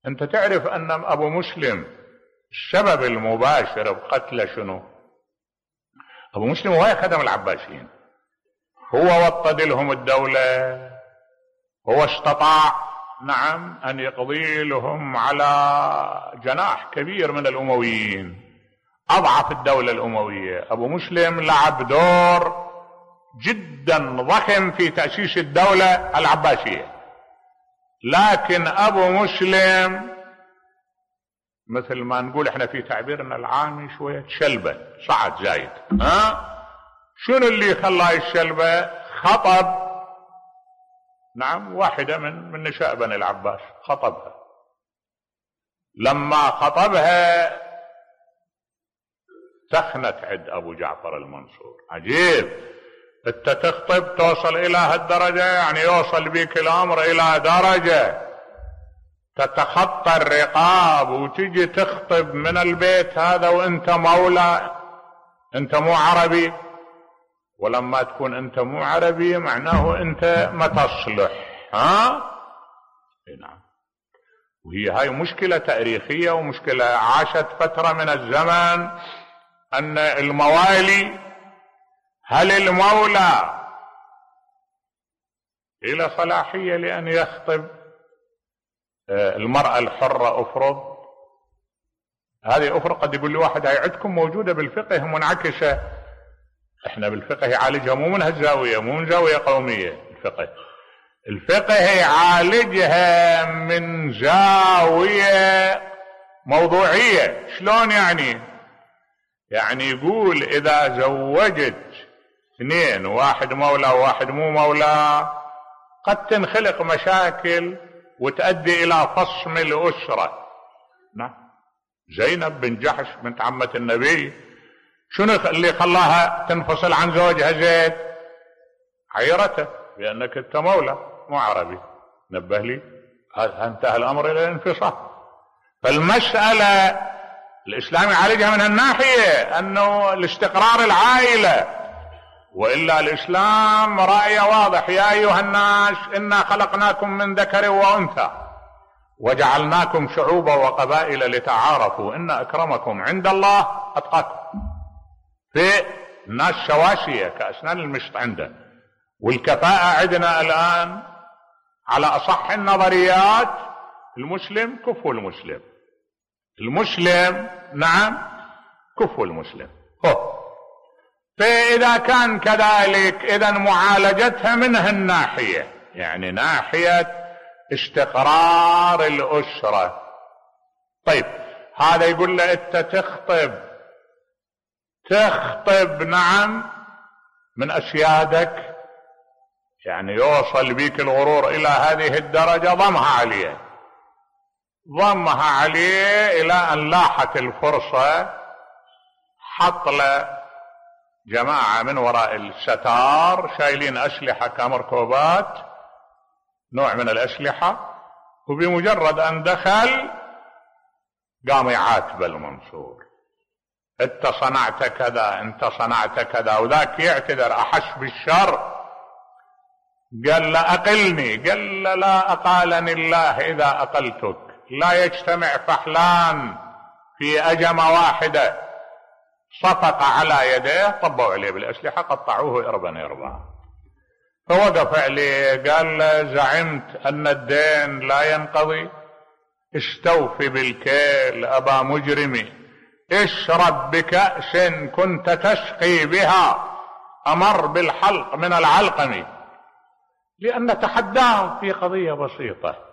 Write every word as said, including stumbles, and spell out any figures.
انت تعرف ان ابو مسلم السبب المباشر بقتله شنو؟ ابو مسلم هو خدم العباسيين، هو وطد لهم الدولة، هو استطاع نعم ان يقضي لهم على جناح كبير من الامويين، اضعف الدولة الاموية. ابو مسلم لعب دور جدا ضخم في تأسيس الدولة العباسية، لكن ابو مسلم مثل ما نقول احنا في تعبيرنا العامي شوية شلبة، صعد زايد. ها شنو اللي خلاه الشلبة؟ خطب نعم واحدة من من نساء بني العباس، خطبها. لما خطبها سخنت عند ابو جعفر المنصور. عجيب، انت تخطب توصل الى هالدرجة؟ يعني يوصل بك الامر الى درجة تتخطى الرقاب وتجي تخطب من البيت هذا وانت مولى، انت مو عربي. ولما تكون انت مو عربي معناه انت ما تصلح. ها نعم. وهي هاي مشكلة تاريخية ومشكلة عاشت فترة من الزمن، ان الموالي، هل المولى الى صلاحية لان يخطب المرأة الحرة؟ افرض هذه افرض قد يقول لي واحد هاي عندكم موجودة بالفقه منعكسة. احنا بالفقه يعالجها مو من هالزاوية، مو من زاوية قومية. الفقه الفقه يعالجها من زاوية موضوعية. شلون يعني؟ يعني يقول اذا زوجت اثنين، واحد مولى وواحد مو مولى، قد تنخلق مشاكل وتؤدي الى فصم الاسرة. نعم. زينب بن جحش بنت عمة النبي، شنو اللي خلاها تنفصل عن زوجها زيد؟ عيرته بانك انت مولى مو عربي. نبه لي، انتهى الامر الى الانفصال. فالمسألة الاسلام يعالجها من الناحية انه الاستقرار العائلة، وإلا الإسلام رأي واضح: يا أيها الناس إنا خلقناكم من ذكر وأنثى وجعلناكم شعوبا وقبائل لتعارفوا إن أكرمكم عند الله أتقاكم. في الناس سواسية كأسنان المشط عنده. والكفاءة عندنا الآن على أصح النظريات المسلم كفو المسلم، المسلم نعم كفو المسلم. هو فإذا كان كذلك إذا معالجتها من هالناحية، يعني ناحية استقرار الأسرة. طيب هذا يقول له أنت تخطب تخطب نعم من أسيادك، يعني يوصل بيك الغرور إلى هذه الدرجة. ضمها عليه ضمها عليه إلى أن لاحت الفرصة، حط له جماعة من وراء الستار شايلين أسلحة كمركوبات، نوع من الأسلحة، وبمجرد أن دخل قام يعاتب المنصور: أنت صنعت كذا، أنت صنعت كذا. وذاك يعتذر: أحس بالشر. قال له: أقلني. قال له: لا أقالني الله إذا أقلتك. لا يجتمع فحلان في أجمة واحدة. صفق على يديه، طبوا عليه بالأسلحة، قطعوه إربا إربا. فوقف عليه قال له: زعمت أن الدين لا ينقضي؟ استوفي بالكيل أبا مجرمي، اشرب بكأس كنت تسقي بها أمر بالحلق من العلقم. لأن تحداه في قضية بسيطة: